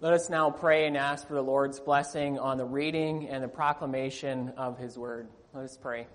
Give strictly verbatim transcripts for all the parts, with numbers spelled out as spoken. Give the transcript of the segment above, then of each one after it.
Let us now pray and ask for the Lord's blessing on the reading and the proclamation of His Word. Let us pray.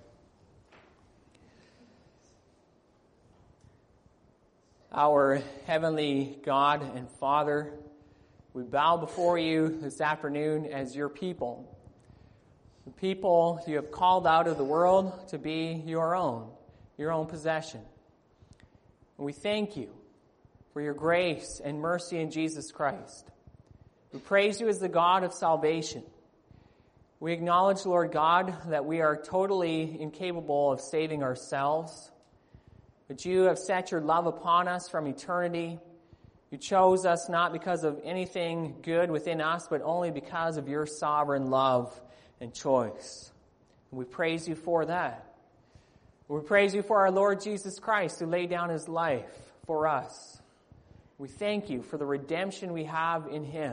Our heavenly God and Father, we bow before you this afternoon as your people, the people you have called out of the world to be your own, your own possession. And we thank you for your grace and mercy in Jesus Christ. We praise you as the God of salvation. We acknowledge, Lord God, that we are totally incapable of saving ourselves, but you have set your love upon us from eternity. You chose us not because of anything good within us, but only because of your sovereign love and choice. And we praise you for that. We praise you for our Lord Jesus Christ, who laid down his life for us. We thank you for the redemption we have in him.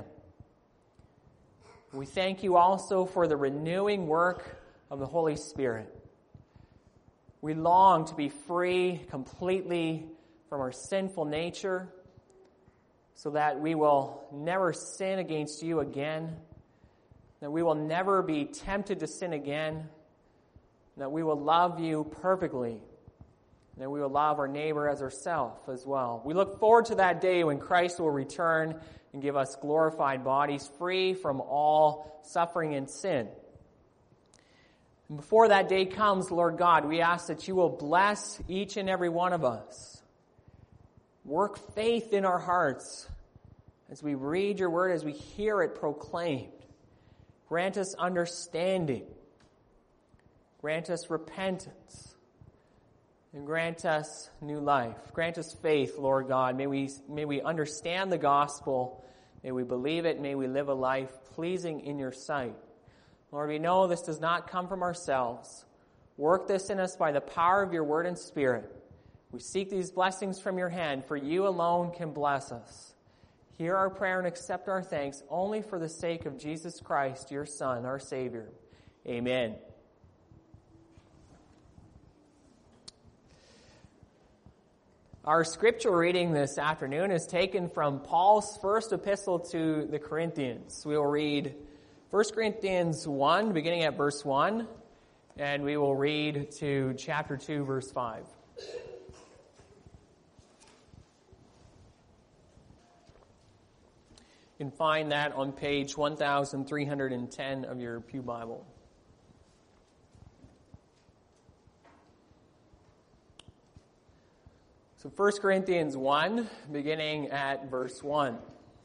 We thank you also for the renewing work of the Holy Spirit. We long to be free completely from our sinful nature so that we will never sin against you again, that we will never be tempted to sin again, that we will love you perfectly, and that we will love our neighbor as ourselves as well. We look forward to that day when Christ will return and give us glorified bodies free from all suffering and sin. And before that day comes, Lord God, we ask that you will bless each and every one of us. Work faith in our hearts as we read your word, as we hear it proclaimed. Grant us understanding. Grant us repentance. And grant us new life. Grant us faith, Lord God. May we, may we understand the gospel. May we believe it. May we live a life pleasing in your sight. Lord, we know this does not come from ourselves. Work this in us by the power of your word and spirit. We seek these blessings from your hand, for you alone can bless us. Hear our prayer and accept our thanks only for the sake of Jesus Christ, your Son, our Savior. Amen. Our scripture reading this afternoon is taken from Paul's first epistle to the Corinthians. We will read First Corinthians one, beginning at verse one, and we will read to chapter two, verse five. You can find that on page one thousand three hundred ten of your Pew Bible. So First Corinthians one, beginning at verse one.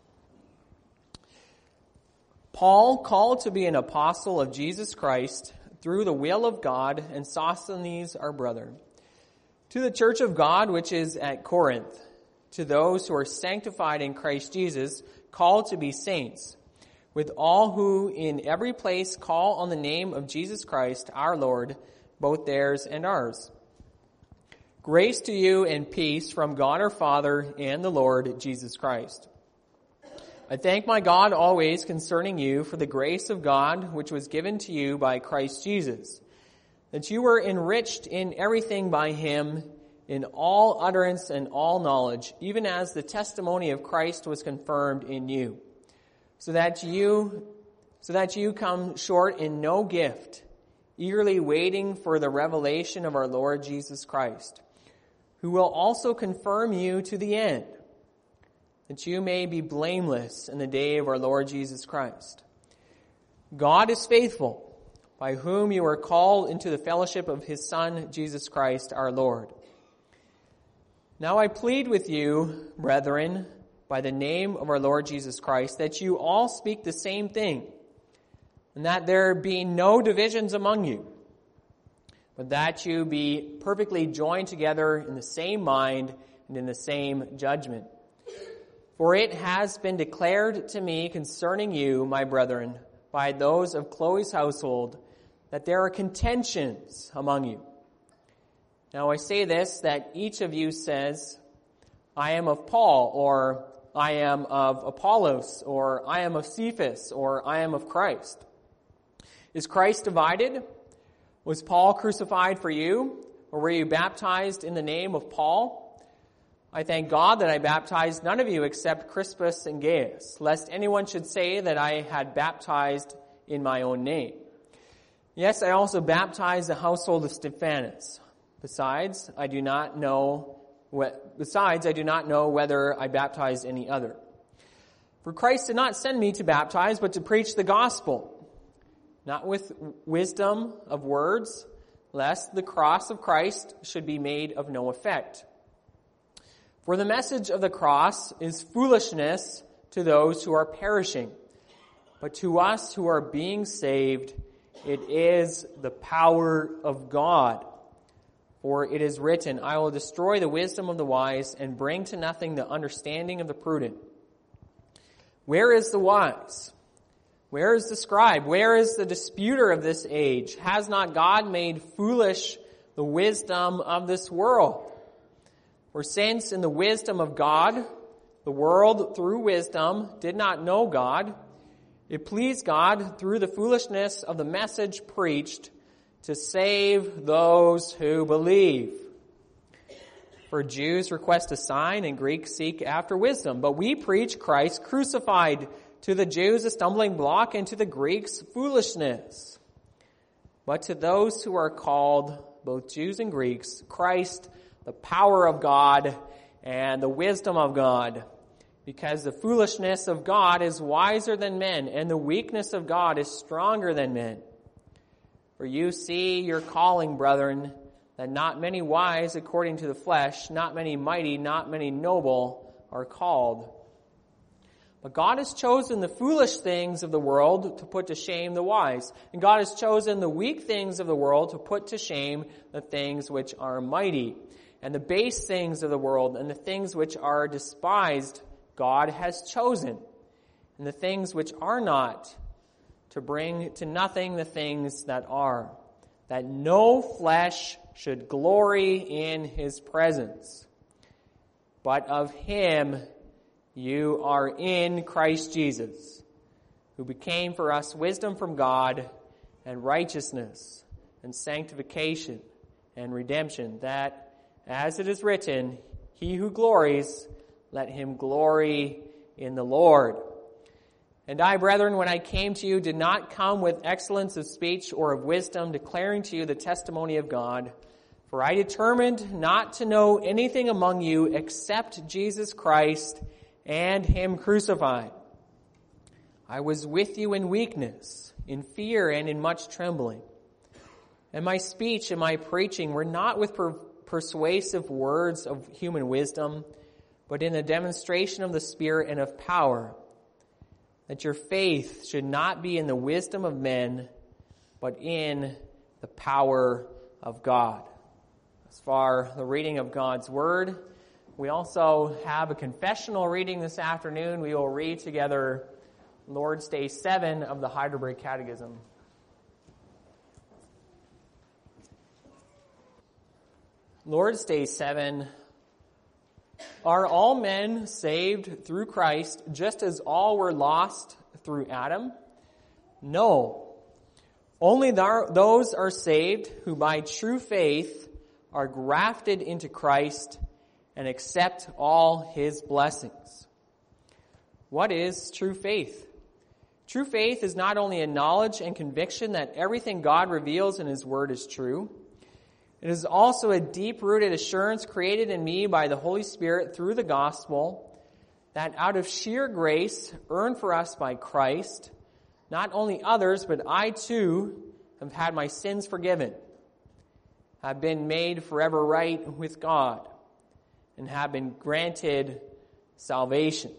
Paul, called to be an apostle of Jesus Christ through the will of God, and Sosthenes our brother, to the church of God which is at Corinth, to those who are sanctified in Christ Jesus, called to be saints, with all who in every place call on the name of Jesus Christ our Lord, both theirs and ours. Grace to you and peace from God our Father and the Lord Jesus Christ. I thank my God always concerning you for the grace of God which was given to you by Christ Jesus, that you were enriched in everything by him, in all utterance and all knowledge, even as the testimony of Christ was confirmed in you, so that you, so that you come short in no gift, eagerly waiting for the revelation of our Lord Jesus Christ, who will also confirm you to the end, that you may be blameless in the day of our Lord Jesus Christ. God is faithful, by whom you are called into the fellowship of his Son, Jesus Christ, our Lord. Now I plead with you, brethren, by the name of our Lord Jesus Christ, that you all speak the same thing, and that there be no divisions among you, but that you be perfectly joined together in the same mind and in the same judgment. For it has been declared to me concerning you, my brethren, by those of Chloe's household, that there are contentions among you. Now I say this, that each of you says, I am of Paul, or I am of Apollos, or I am of Cephas, or I am of Christ. Is Christ divided? Was Paul crucified for you? Or were you baptized in the name of Paul? I thank God that I baptized none of you except Crispus and Gaius, lest anyone should say that I had baptized in my own name. Yes, I also baptized the household of Stephanas. Besides, I do not know. Besides, I do not know whether I baptized any other. For Christ did not send me to baptize, but to preach the gospel, not with wisdom of words, lest the cross of Christ should be made of no effect. For the message of the cross is foolishness to those who are perishing, but to us who are being saved, it is the power of God. For it is written, I will destroy the wisdom of the wise and bring to nothing the understanding of the prudent. Where is the wise? Where is the scribe? Where is the disputer of this age? Has not God made foolish the wisdom of this world? For since in the wisdom of God, the world through wisdom did not know God, it pleased God through the foolishness of the message preached to save those who believe. For Jews request a sign and Greeks seek after wisdom, but we preach Christ crucified, to the Jews a stumbling block and to the Greeks foolishness. But to those who are called, both Jews and Greeks, Christ, the power of God and the wisdom of God. Because the foolishness of God is wiser than men, and the weakness of God is stronger than men. For you see your calling, brethren, that not many wise according to the flesh, not many mighty, not many noble are called. But God has chosen the foolish things of the world to put to shame the wise. And God has chosen the weak things of the world to put to shame the things which are mighty. And the base things of the world and the things which are despised God has chosen. And the things which are not, to bring to nothing the things that are, that no flesh should glory in his presence. But of him you are in Christ Jesus, who became for us wisdom from God and righteousness and sanctification and redemption, that, as it is written, he who glories, let him glory in the Lord. And I, brethren, when I came to you, did not come with excellence of speech or of wisdom, declaring to you the testimony of God. For I determined not to know anything among you except Jesus Christ and him crucified. I was with you in weakness, in fear, and in much trembling. And my speech and my preaching were not with per- persuasive words of human wisdom, but in the demonstration of the Spirit and of power, that your faith should not be in the wisdom of men, but in the power of God. As far as the reading of God's Word, we also have a confessional reading this afternoon. We will read together Lord's Day seven of the Heidelberg Catechism. Lord's Day seven. Are all men saved through Christ, just as all were lost through Adam? No. Only those are saved who by true faith are grafted into Christ and accept all his blessings. What is true faith? True faith is not only a knowledge and conviction that everything God reveals in his word is true. It is also a deep-rooted assurance created in me by the Holy Spirit through the gospel that out of sheer grace earned for us by Christ, not only others, but I too have had my sins forgiven, have been made forever right with God, and have been granted salvation.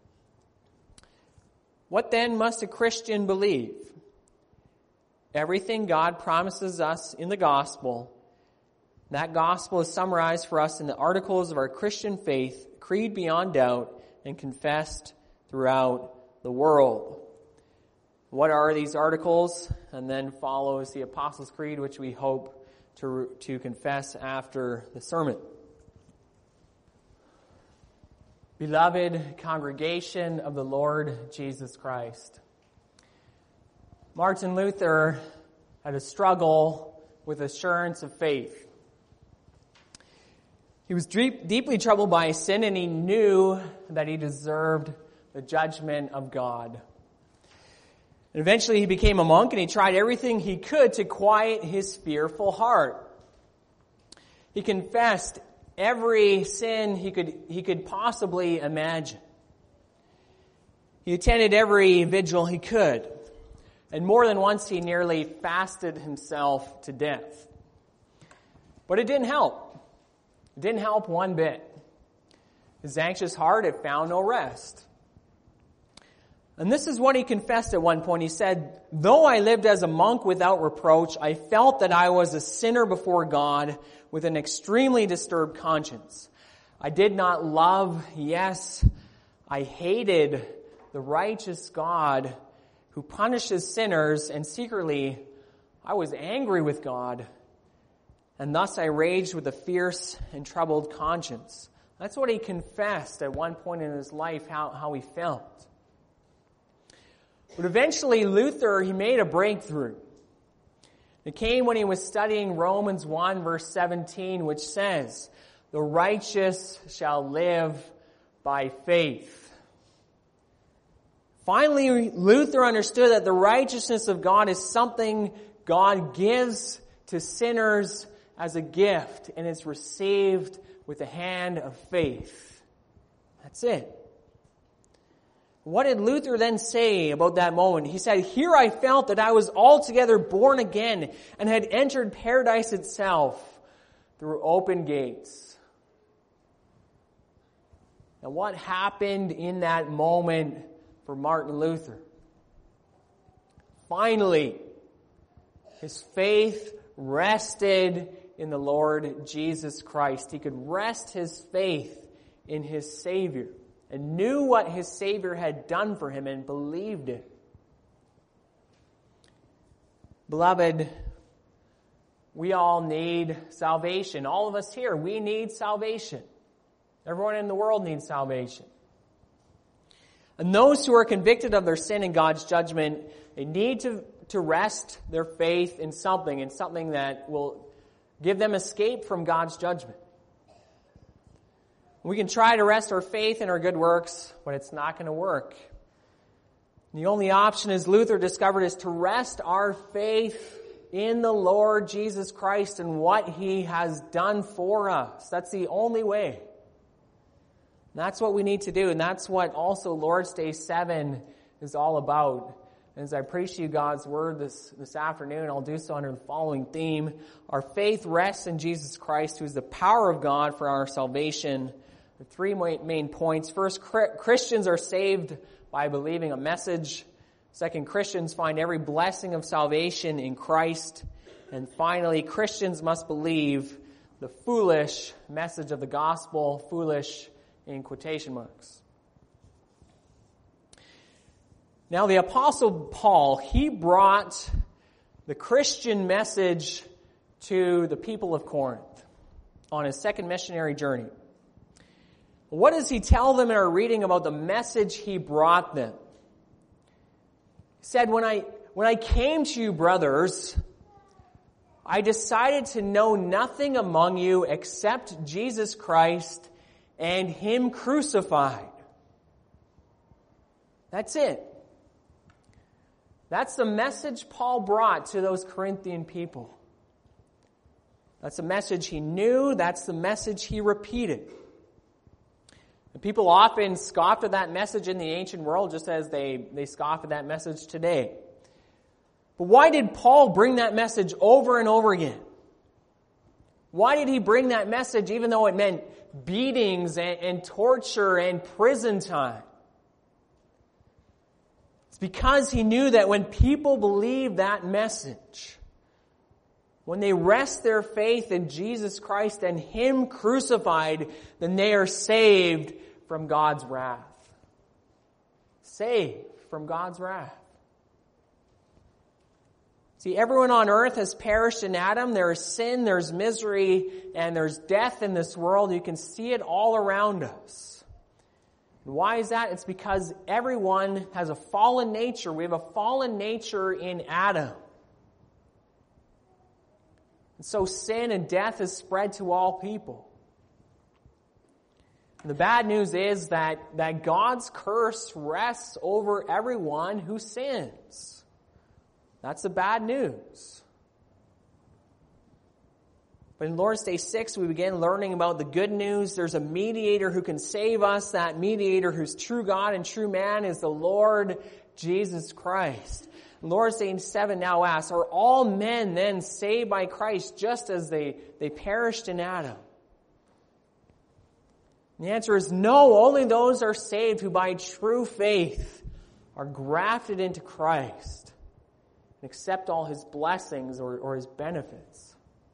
What then must a Christian believe? Everything God promises us in the gospel. That gospel is summarized for us in the articles of our Christian faith, creed beyond doubt, and confessed throughout the world. What are these articles? And then follows the Apostles' Creed, which we hope to, to confess after the sermon. Beloved congregation of the Lord Jesus Christ, Martin Luther had a struggle with assurance of faith. He was deep, deeply troubled by sin, and he knew that he deserved the judgment of God. And eventually he became a monk, and he tried everything he could to quiet his fearful heart. He confessed every sin he could, he could possibly imagine. He attended every vigil he could. And more than once he nearly fasted himself to death. But it didn't help. It didn't help one bit. His anxious heart had found no rest. And this is what he confessed at one point. He said, "Though I lived as a monk without reproach, I felt that I was a sinner before God with an extremely disturbed conscience. I did not love, yes, I hated the righteous God who punishes sinners, and secretly I was angry with God, and thus I raged with a fierce and troubled conscience." That's what he confessed at one point in his life, how, how he felt. But eventually Luther, he made a breakthrough. It came when he was studying Romans one verse seventeen, which says, "The righteous shall live by faith." Finally, Luther understood that the righteousness of God is something God gives to sinners as a gift, and it's received with the hand of faith. That's it. What did Luther then say about that moment? He said, "Here I felt that I was altogether born again and had entered paradise itself through open gates." Now, what happened in that moment for Martin Luther? Finally, his faith rested in the Lord Jesus Christ. He could rest his faith in his Savior and knew what his Savior had done for him and believed it. Beloved, we all need salvation. All of us here, we need salvation. Everyone in the world needs salvation. And those who are convicted of their sin and God's judgment, they need to, to rest their faith in something, in something that will give them escape from God's judgment. We can try to rest our faith in our good works, but it's not going to work. The only option, as Luther discovered, is to rest our faith in the Lord Jesus Christ and what He has done for us. That's the only way. That's what we need to do, and that's what also Lord's Day seven is all about. And as I preach to you God's Word this, this afternoon, I'll do so under the following theme. Our faith rests in Jesus Christ, who is the power of God for our salvation. The three main points. First, Christians are saved by believing a message. Second, Christians find every blessing of salvation in Christ. And finally, Christians must believe the foolish message of the gospel, foolish in quotation marks. Now, the Apostle Paul, he brought the Christian message to the people of Corinth on his second missionary journey. What does he tell them in our reading about the message he brought them? He said, when I, when I came to you, brothers, I decided to know nothing among you except Jesus Christ and Him crucified. That's it. That's the message Paul brought to those Corinthian people. That's the message he knew. That's the message he repeated. And people often scoffed at that message in the ancient world just as they, they scoff at that message today. But why did Paul bring that message over and over again? Why did he bring that message even though it meant beatings and, and torture and prison time? It's because he knew that when people believe that message, when they rest their faith in Jesus Christ and Him crucified, then they are saved from God's wrath. Saved from God's wrath. See, everyone on earth has perished in Adam. There is sin, there's misery, and there's death in this world. You can see it all around us. And why is that? It's because everyone has a fallen nature. We have a fallen nature in Adam. And so sin and death is spread to all people. The bad news is that, that God's curse rests over everyone who sins. That's the bad news. But in Lord's Day six, we begin learning about the good news. There's a mediator who can save us. That mediator who's true God and true man is the Lord Jesus Christ. Lord's Day seven now asks, are all men then saved by Christ just as they, they perished in Adam? And the answer is no, only those are saved who by true faith are grafted into Christ and accept all his blessings or, or his benefits.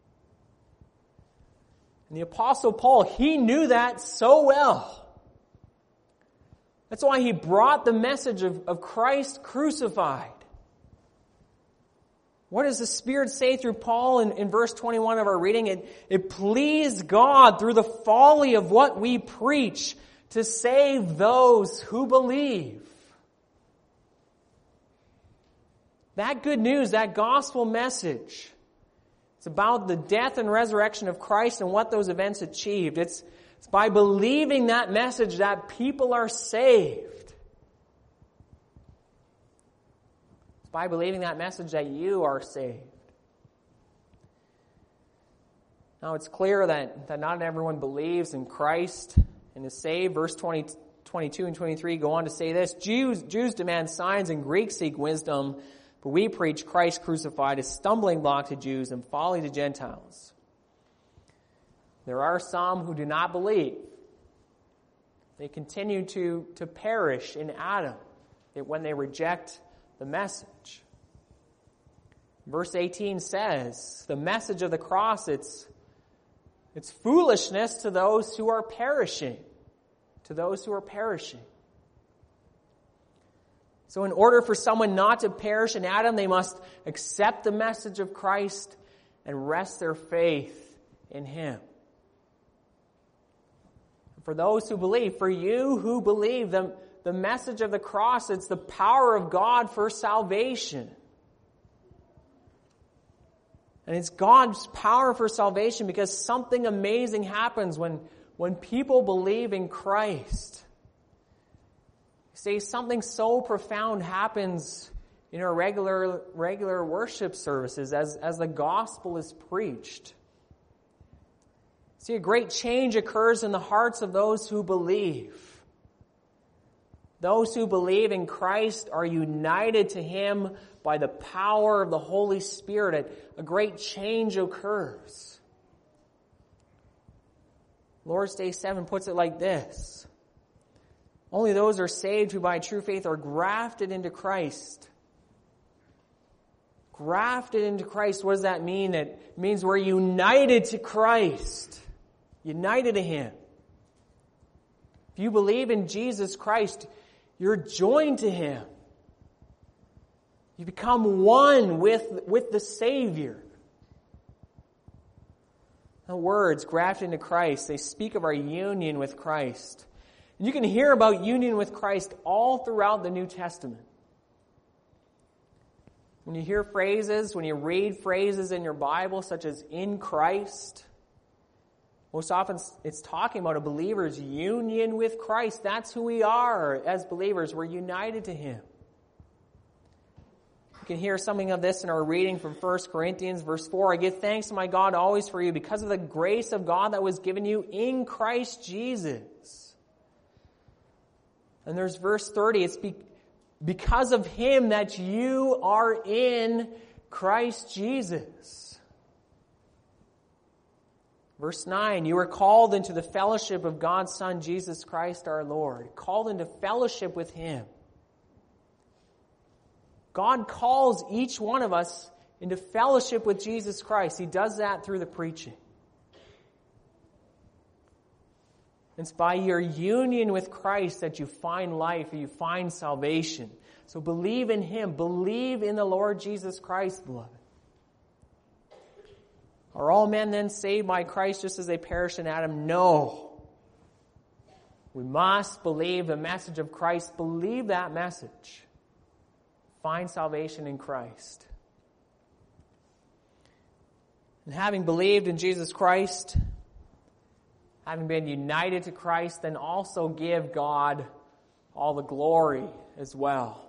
And the Apostle Paul, he knew that so well. That's why he brought the message of, of Christ crucified. What does the Spirit say through Paul in, in verse twenty-one of our reading? It, it pleased God through the folly of what we preach to save those who believe. That good news, that gospel message, it's about the death and resurrection of Christ and what those events achieved. It's, it's by believing that message that people are saved. It's by believing that message that you are saved. Now it's clear that, that not everyone believes in Christ and is saved. Verse twenty, twenty-two and twenty-three go on to say this. Jews, Jews demand signs and Greeks seek wisdom. But we preach Christ crucified, a stumbling block to Jews and folly to Gentiles. There are some who do not believe. They continue to, to perish in Adam when they reject the message. Verse eighteen says, the message of the cross, it's, it's foolishness to those who are perishing. To those who are perishing. So in order for someone not to perish in Adam, they must accept the message of Christ and rest their faith in him. For those who believe, for you who believe, the, the message of the cross, it's the power of God for salvation. And it's God's power for salvation because something amazing happens when, when people believe in Christ. See, something so profound happens in our regular regular worship services as, as the gospel is preached. See, a great change occurs in the hearts of those who believe. Those who believe in Christ are united to him by the power of the Holy Spirit. A great change occurs. Lord's Day seven puts it like this. Only those are saved who by true faith are grafted into Christ. Grafted into Christ, what does that mean? It means we're united to Christ. United to him. If you believe in Jesus Christ, you're joined to him. You become one with, with the Savior. The words, grafted into Christ, they speak of our union with Christ. You can hear about union with Christ all throughout the New Testament. When you hear phrases, when you read phrases in your Bible such as in Christ, most often it's talking about a believer's union with Christ. That's who we are as believers. We're united to him. You can hear something of this in our reading from First Corinthians verse four. I give thanks to my God always for you because of the grace of God that was given you in Christ Jesus. And there's verse thirty. It's be, because of him that you are in Christ Jesus. Verse nine, you are called into the fellowship of God's Son, Jesus Christ our Lord. Called into fellowship with him. God calls each one of us into fellowship with Jesus Christ. He does that through the preaching. It's by your union with Christ that you find life, you find salvation. So believe in him. Believe in the Lord Jesus Christ, beloved. Are all men then saved by Christ just as they perished in Adam? No. We must believe the message of Christ. Believe that message. Find salvation in Christ. And having believed in Jesus Christ, having been united to Christ, then also give God all the glory as well.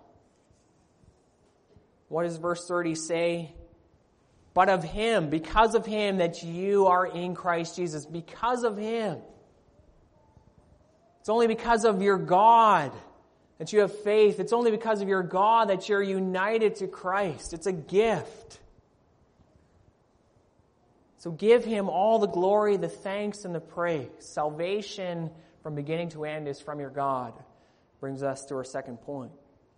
What does verse thirty say? But of Him, because of Him, that you are in Christ Jesus. Because of Him. It's only because of your God that you have faith. It's only because of your God that you're united to Christ. It's a gift. So give Him all the glory, the thanks, and the praise. Salvation from beginning to end is from your God. Brings us to our second point.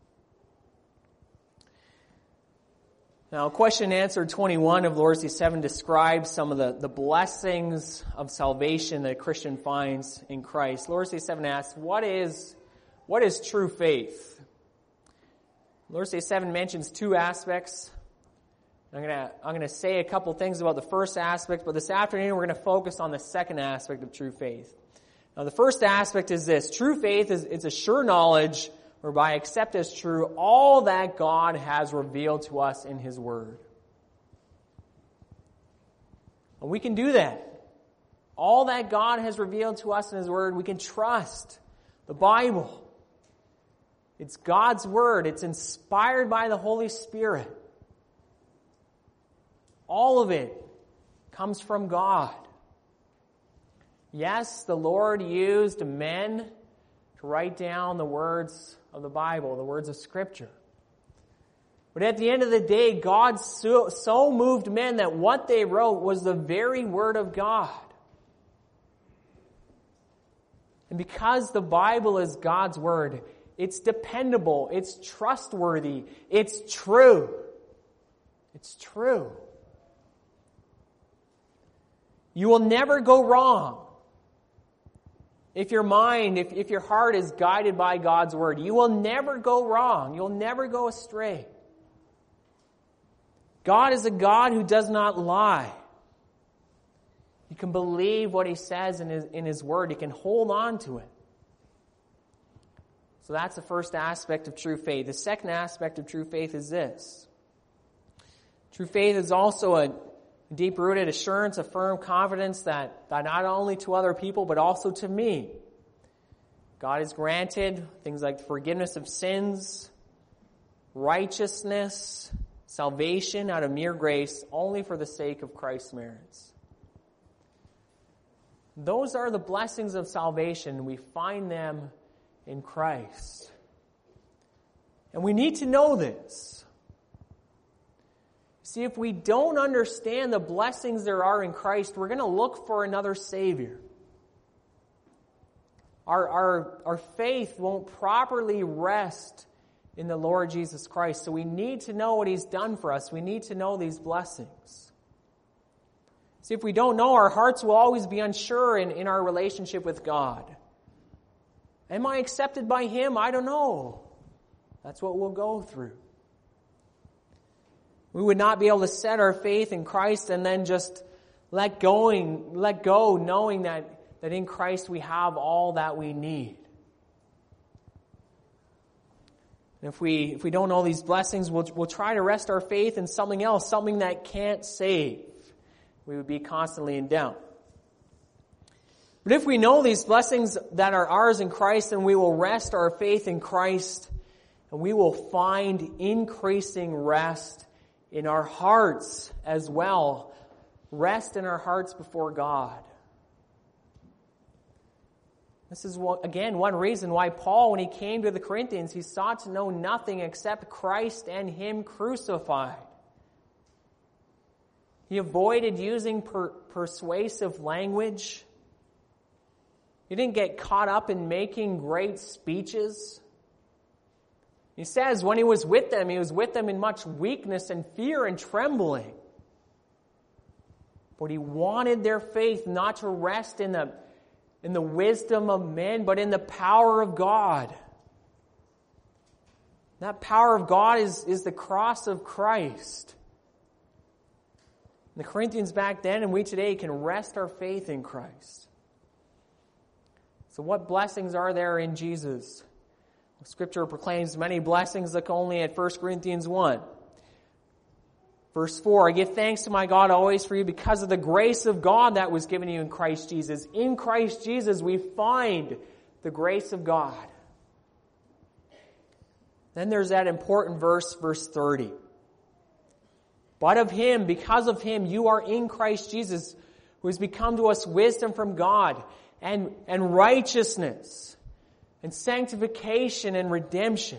Now, question and answer twenty-one of Lord's Day seven describes some of the, the blessings of salvation that a Christian finds in Christ. Lord's Day seven asks, what is, what is true faith? Lord's Day seven mentions two aspects. I'm gonna, I'm gonna say a couple things about the first aspect, but this afternoon we're gonna focus on the second aspect of true faith. Now, the first aspect is this. True faith is it's a sure knowledge whereby I accept as true all that God has revealed to us in His Word. And we can do that. All that God has revealed to us in His Word, we can trust the Bible. It's God's Word. It's inspired by the Holy Spirit. All of it comes from God. Yes, the Lord used men to write down the words of the Bible, the words of Scripture. But at the end of the day, God so, so moved men that what they wrote was the very Word of God. And because the Bible is God's Word, it's dependable, it's trustworthy, it's true. It's true. You will never go wrong. If your mind, if, if your heart is guided by God's Word, you will never go wrong. You'll never go astray. God is a God who does not lie. You can believe what He says in His, in His Word. You can hold on to it. So that's the first aspect of true faith. The second aspect of true faith is this. True faith is also a deep-rooted assurance, a firm confidence that, that not only to other people, but also to me, God has granted things like forgiveness of sins, righteousness, salvation out of mere grace, only for the sake of Christ's merits. Those are the blessings of salvation. We find them in Christ. And we need to know this. See, if we don't understand the blessings there are in Christ, we're going to look for another Savior. Our, our, our faith won't properly rest in the Lord Jesus Christ. So we need to know what He's done for us. We need to know these blessings. See, if we don't know, our hearts will always be unsure in, in our relationship with God. Am I accepted by Him? I don't know. That's what we'll go through. We would not be able to set our faith in Christ and then just let going, let go, knowing that, that in Christ we have all that we need. And if we if we don't know these blessings, we'll we'll try to rest our faith in something else, something that can't save. We would be constantly in doubt. But if we know these blessings that are ours in Christ, then we will rest our faith in Christ, and we will find increasing rest in our hearts as well. Rest in our hearts before God. This is, what, again, one reason why Paul, when he came to the Corinthians, he sought to know nothing except Christ and Him crucified. He avoided using per- persuasive language. He didn't get caught up in making great speeches. He says when he was with them, he was with them in much weakness and fear and trembling. But he wanted their faith not to rest in the, in the wisdom of men, but in the power of God. That power of God is, is the cross of Christ. The Corinthians back then and we today can rest our faith in Christ. So what blessings are there in Jesus? Scripture proclaims many blessings. Look only at First Corinthians one. Verse four, I give thanks to my God always for you because of the grace of God that was given you in Christ Jesus. In Christ Jesus we find the grace of God. Then there's that important verse, verse thirty. But of him, because of him, you are in Christ Jesus, who has become to us wisdom from God, and, and righteousness, and sanctification, and redemption.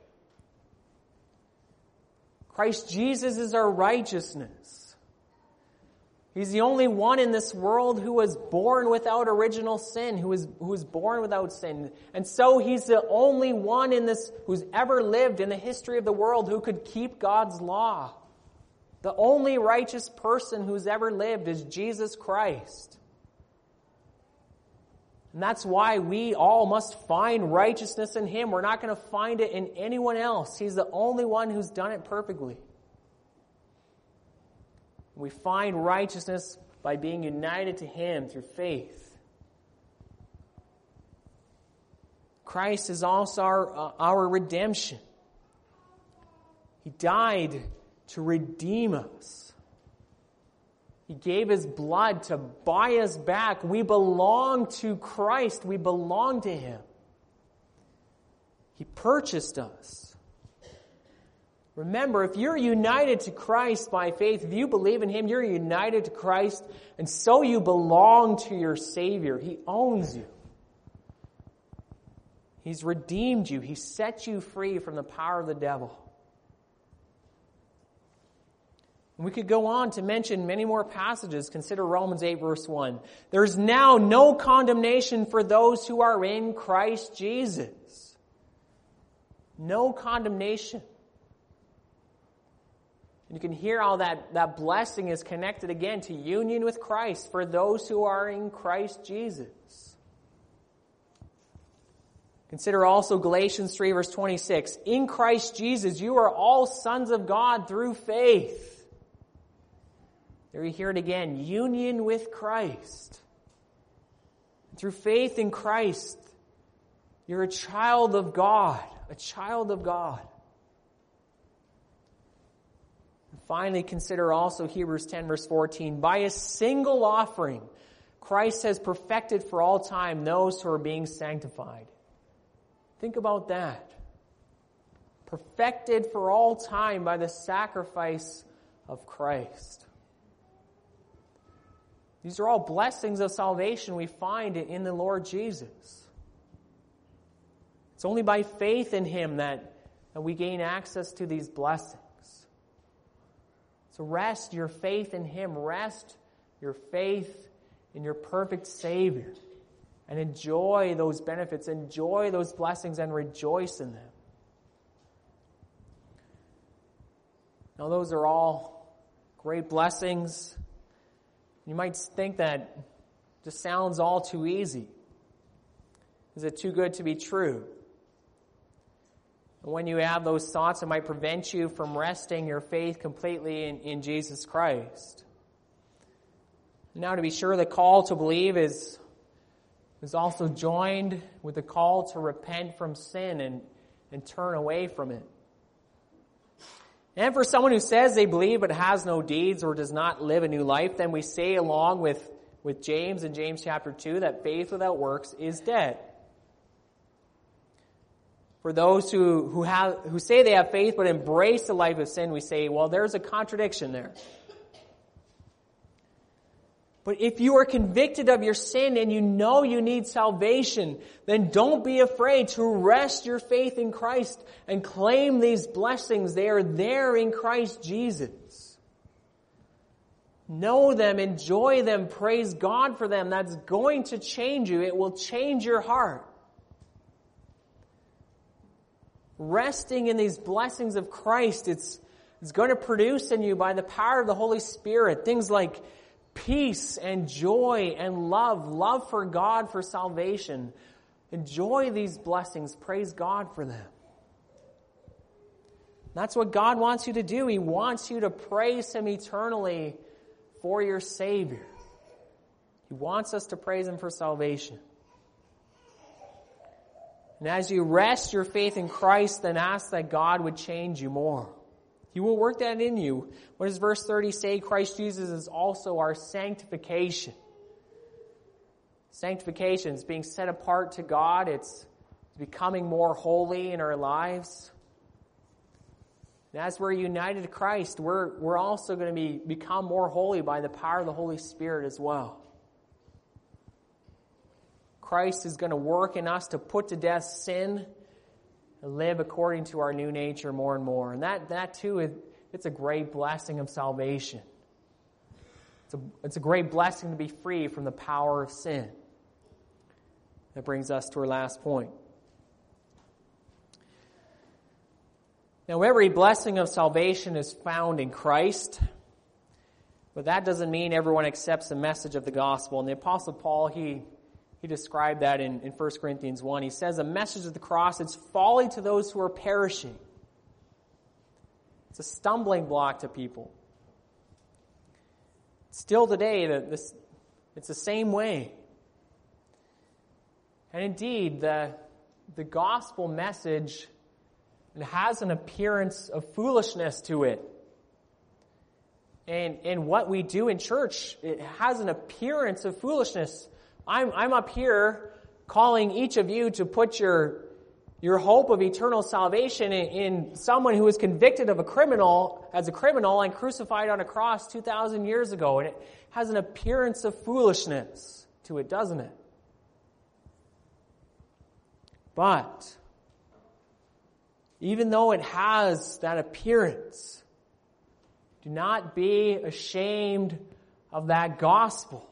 Christ Jesus is our righteousness. He's the only one in this world who was born without original sin, who was, who was born without sin. And so he's the only one in this who's ever lived in the history of the world who could keep God's law. The only righteous person who's ever lived is Jesus Christ. And that's why we all must find righteousness in him. We're not going to find it in anyone else. He's the only one who's done it perfectly. We find righteousness by being united to him through faith. Christ is also our, uh, our redemption. He died to redeem us. He gave his blood to buy us back. We belong to Christ. We belong to him. He purchased us. Remember, if you're united to Christ by faith, if you believe in him, you're united to Christ, and so you belong to your Savior. He owns you. He's redeemed you. He set you free from the power of the devil. We could go on to mention many more passages. Consider Romans eight, verse one. There's now no condemnation for those who are in Christ Jesus. No condemnation. And you can hear how that, that blessing is connected again to union with Christ for those who are in Christ Jesus. Consider also Galatians three, verse twenty-six. In Christ Jesus, you are all sons of God through faith. There you hear it again. Union with Christ. Through faith in Christ, you're a child of God. A child of God. And finally, consider also Hebrews ten, verse fourteen. By a single offering, Christ has perfected for all time those who are being sanctified. Think about that. Perfected for all time by the sacrifice of Christ. These are all blessings of salvation we find in the Lord Jesus. It's only by faith in him that, that we gain access to these blessings. So rest your faith in him. Rest your faith in your perfect Savior. And enjoy those benefits. Enjoy those blessings and rejoice in them. Now those are all great blessings. You might think that just sounds all too easy. Is it too good to be true? And when you have those thoughts, it might prevent you from resting your faith completely in, in Jesus Christ. Now, to be sure, the call to believe is, is also joined with the call to repent from sin and, and turn away from it. And for someone who says they believe but has no deeds or does not live a new life, then we say along with, with James in James chapter two that faith without works is dead. For those who, who, have, who say they have faith but embrace the life of sin, we say, well, there's a contradiction there. But if you are convicted of your sin and you know you need salvation, then don't be afraid to rest your faith in Christ and claim these blessings. They are there in Christ Jesus. Know them, enjoy them, praise God for them. That's going to change you. It will change your heart. Resting in these blessings of Christ, it's, it's going to produce in you by the power of the Holy Spirit things like peace and joy and love, love for God, for salvation. Enjoy these blessings. Praise God for them. That's what God wants you to do. He wants you to praise him eternally for your Savior. He wants us to praise him for salvation. And as you rest your faith in Christ, then ask that God would change you more. He He will work that in you. What does verse thirty say? Christ Jesus is also our sanctification. Sanctification is being set apart to God. It's becoming more holy in our lives. And as we're united to Christ, we're, we're also going to be become more holy by the power of the Holy Spirit as well. Christ is going to work in us to put to death sin and live according to our new nature more and more. And that, that too, is, it's a great blessing of salvation. It's a, it's a great blessing to be free from the power of sin. That brings us to our last point. Now, every blessing of salvation is found in Christ, but that doesn't mean everyone accepts the message of the gospel. And the Apostle Paul, he, he described that in, in First Corinthians one. He says, the message of the cross is folly to those who are perishing. It's a stumbling block to people. Still today, the, this, it's the same way. And indeed, the, the gospel message, it has an appearance of foolishness to it. And, and what we do in church, it has an appearance of foolishness. I'm, I'm up here calling each of you to put your, your hope of eternal salvation in, in someone who was convicted of a criminal, as a criminal and crucified on a cross two thousand years ago. And it has an appearance of foolishness to it, doesn't it? But even though it has that appearance, do not be ashamed of that gospel.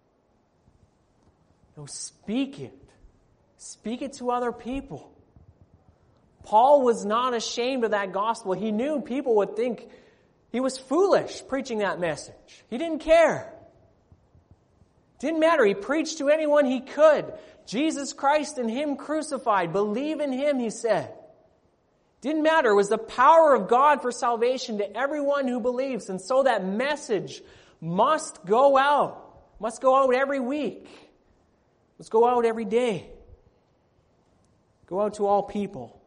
No, speak it. Speak it to other people. Paul was not ashamed of that gospel. He knew people would think he was foolish preaching that message. He didn't care. Didn't matter. He preached to anyone he could. Jesus Christ and Him crucified. Believe in Him, he said. Didn't matter. It was the power of God for salvation to everyone who believes. And so that message must go out. Must go out every week. Must go out every day. Go out to all people.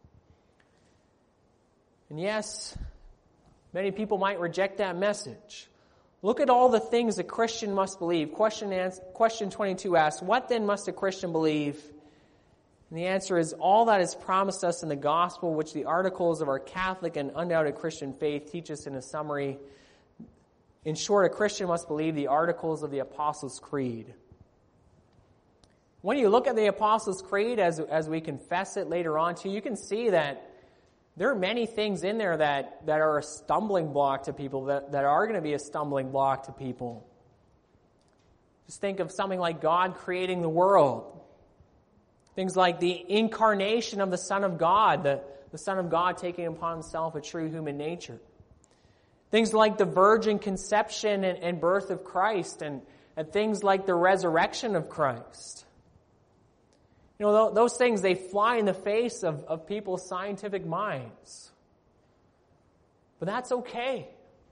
And yes, many people might reject that message. Look at all the things a Christian must believe. Question, question twenty-two asks, what then must a Christian believe? And the answer is all that is promised us in the gospel, which the articles of our Catholic and undoubted Christian faith teach us in a summary. In short, a Christian must believe the articles of the Apostles' Creed. When you look at the Apostles' Creed, as, as we confess it later on too, you can see that there are many things in there that, that are a stumbling block to people, that, that are going to be a stumbling block to people. Just think of something like God creating the world. Things like the incarnation of the Son of God, the, the Son of God taking upon Himself a true human nature. Things like the virgin conception and, and birth of Christ, and, and things like the resurrection of Christ. You know, those things, they fly in the face of, of people's scientific minds. But that's okay.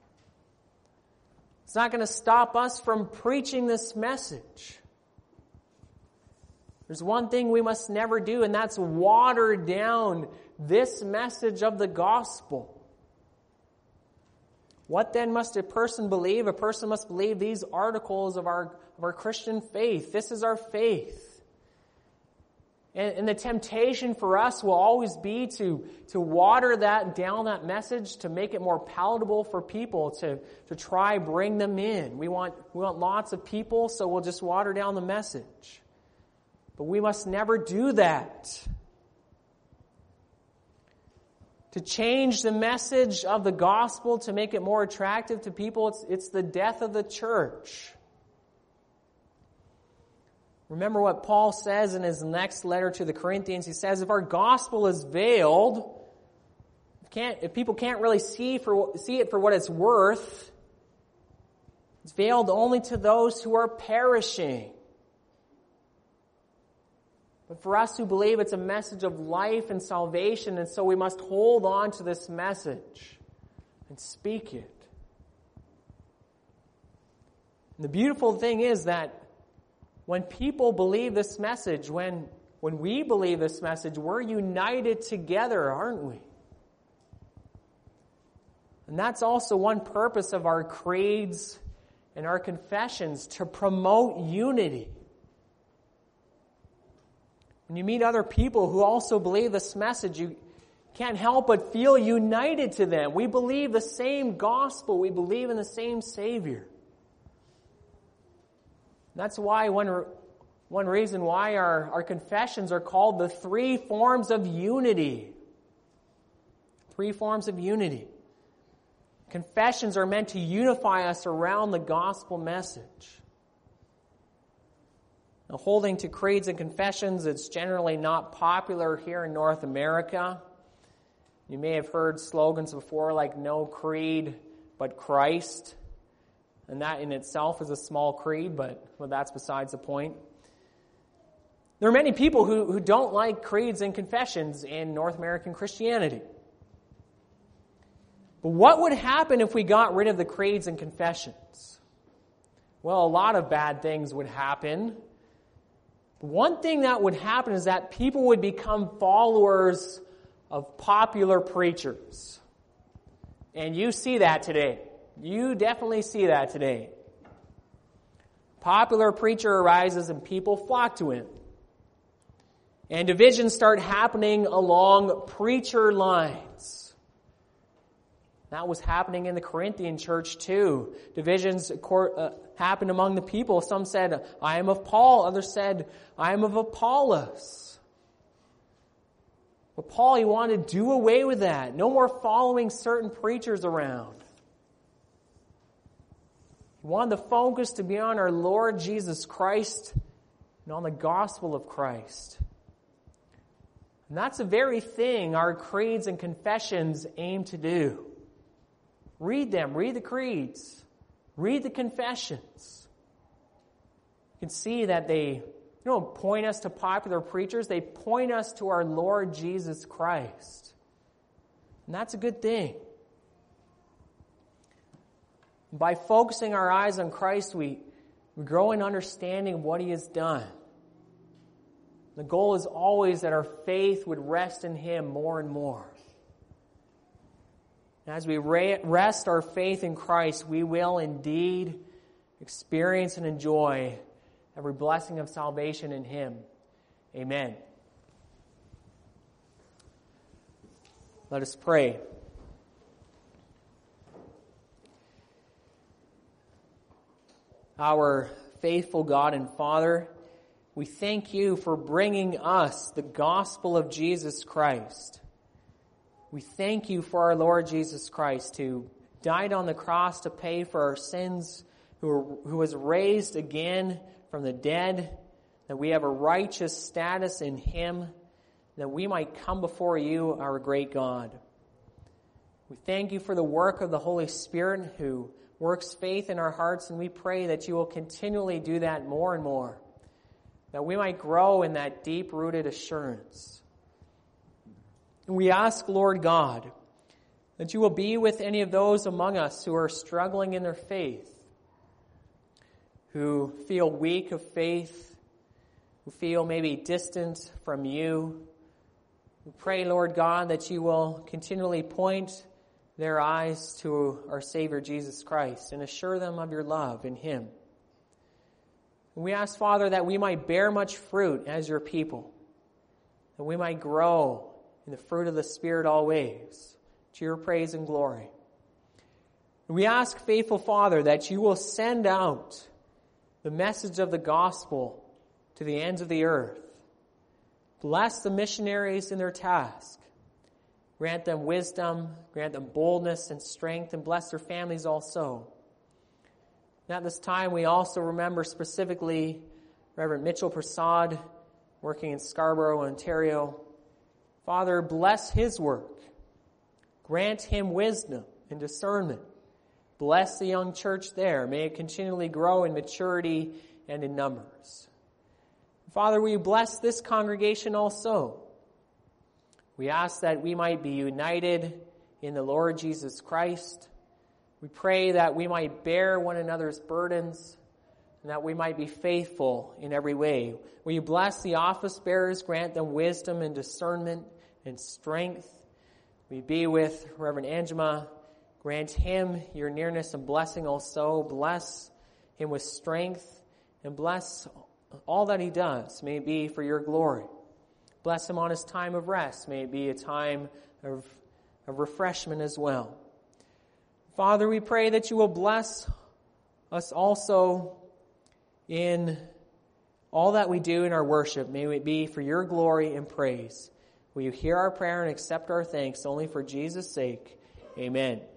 It's not going to stop us from preaching this message. There's one thing we must never do, and that's water down this message of the gospel. What then must a person believe? A person must believe these articles of our, of our Christian faith. This is our faith. And, and the temptation for us will always be to, to water that down, that message, to make it more palatable for people, to, to try bring them in. We want, we want lots of people, so we'll just water down the message. But we must never do that. To change the message of the gospel, to make it more attractive to people, it's, it's the death of the church. Remember what Paul says in his next letter to the Corinthians. He says, if our gospel is veiled, if, can't, if people can't really see, for, see it for what it's worth, it's veiled only to those who are perishing. But for us who believe, it's a message of life and salvation, and so we must hold on to this message and speak it. And the beautiful thing is that when people believe this message, when, when we believe this message, we're united together, aren't we? And that's also one purpose of our creeds and our confessions, to promote unity. When you meet other people who also believe this message, you can't help but feel united to them. We believe the same gospel. We believe in the same Savior. That's why one, one reason why our, our confessions are called the three forms of unity. Three forms of unity. Confessions are meant to unify us around the gospel message. Now, holding to creeds and confessions, it's generally not popular here in North America. You may have heard slogans before like "No creed but Christ." And that in itself is a small creed, but well, that's besides the point. There are many people who, who don't like creeds and confessions in North American Christianity. But what would happen if we got rid of the creeds and confessions? Well, a lot of bad things would happen. One thing that would happen is that people would become followers of popular preachers. And you see that today. You definitely see that today. Popular preacher arises and people flock to him. And divisions start happening along preacher lines. That was happening in the Corinthian church too. Divisions uh, happened among the people. Some said, "I am of Paul." Others said, "I am of Apollos." But Paul, he wanted to do away with that. No more following certain preachers around. He wanted the focus to be on our Lord Jesus Christ and on the gospel of Christ. And that's the very thing our creeds and confessions aim to do. Read them. Read the creeds. Read the confessions. You can see that they don't point us to popular preachers. They point us to our Lord Jesus Christ. And that's a good thing. By focusing our eyes on Christ, we, we grow in understanding of what He has done. The goal is always that our faith would rest in Him more and more. As we rest our faith in Christ, we will indeed experience and enjoy every blessing of salvation in Him. Amen. Let us pray. Our faithful God and Father, we thank You for bringing us the gospel of Jesus Christ. We thank You for our Lord Jesus Christ, who died on the cross to pay for our sins, who, who was raised again from the dead, that we have a righteous status in Him, that we might come before You, our great God. We thank You for the work of the Holy Spirit, who works faith in our hearts, and we pray that You will continually do that more and more, that we might grow in that deep-rooted assurance. And we ask, Lord God, that You will be with any of those among us who are struggling in their faith, who feel weak of faith, who feel maybe distant from You. We pray, Lord God, that You will continually point their eyes to our Savior Jesus Christ and assure them of Your love in Him. And we ask, Father, that we might bear much fruit as Your people, that we might grow in the fruit of the Spirit always, to Your praise and glory. And we ask, faithful Father, that You will send out the message of the gospel to the ends of the earth. Bless the missionaries in their task. Grant them wisdom, grant them boldness and strength, and bless their families also. And at this time, we also remember specifically Reverend Mitchell Prasad, working in Scarborough, Ontario. Father, bless his work. Grant him wisdom and discernment. Bless the young church there. May it continually grow in maturity and in numbers. Father, will You bless this congregation also? We ask that we might be united in the Lord Jesus Christ. We pray that we might bear one another's burdens and that we might be faithful in every way. Will You bless the office bearers, grant them wisdom and discernment and strength. We be with Reverend Angela, Grant him your nearness and blessing also. Bless him with strength and bless all that he does. May it be for your glory. Bless him on his time of rest. May it be a time of, of refreshment as well. Father, we pray that you will bless us also in all that we do in our worship. May it be for your glory and praise. Will you hear our prayer and accept our thanks only for Jesus' sake? Amen.